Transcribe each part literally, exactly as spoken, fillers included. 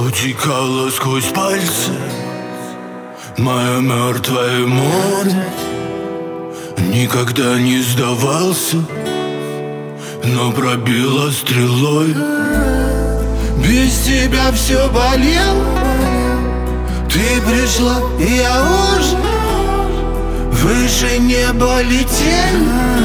Утекала сквозь пальцы моя мертвая молодость. Никогда не сдавался, но пробила стрелой. Без тебя все болело. Ты пришла, и я уже выше неба летел.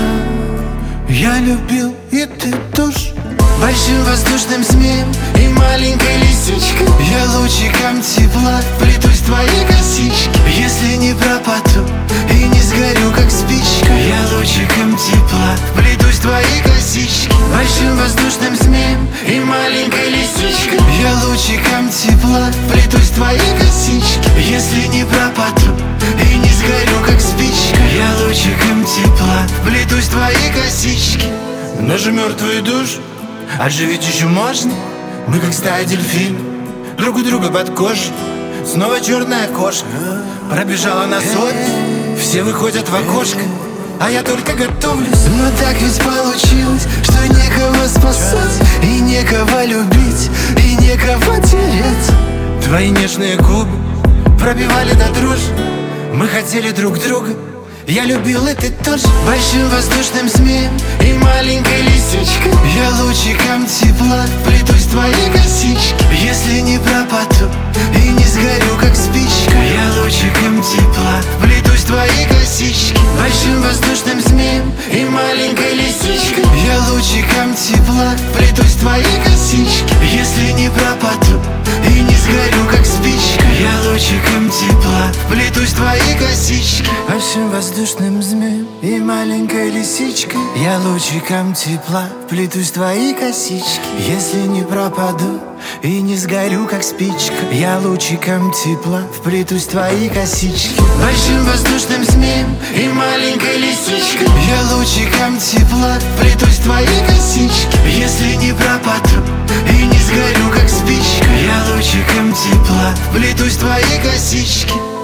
Я любил, и ты тоже. Большим воздушным змеем и маленькой лисичкой я лучиком тепла вплетусь в твои косички. Если не пропаду и не сгорю, как спичка, я лучиком тепла вплетусь в твои косички. Большим воздушным змеем и маленькой лисичкой я лучиком тепла вплетусь в твои косички. Если не пропаду и не сгорю, как спичка, я лучиком тепла вплетусь в твои косички. Наши мертвые души оживить еще можно. Мы как стая дельфин, друг у друга под кожей. Снова черная кошка пробежала на сотню. Все выходят в окошко, а я только готовлюсь. Но так ведь получилось, что некого спасать, и некого любить, и некого терять. Твои нежные губы пробивали до дрожи. Мы хотели друг друга, я любил, и ты тоже. Большим воздушным змеем и маленькой лисичкой я лучиком тепла вплетусь в твои косички. Если не пропаду и не сгорю, как спичка, я лучиком тепла вплетусь в твои косички. Большим воздушным змеем и маленькой лисичкой я лучиком тепла вплетусь в твои косички. Если не пропаду и не сгорю, как спичка, я лучиком тепла вплетусь в твои косички. Большим воздушным змеем и маленькой лисичкой я лучиком тепла вплетусь в твои косички. Если не пропаду и не сгорю, как спичка, я лучиком тепла вплетусь в твои косички. Большим воздушным змеем и маленькой лисичкой я лучиком тепла вплетусь в твои косички. Если не пропаду и не сгорю, как спичка, я лучиком тепла вплетусь в твои косички.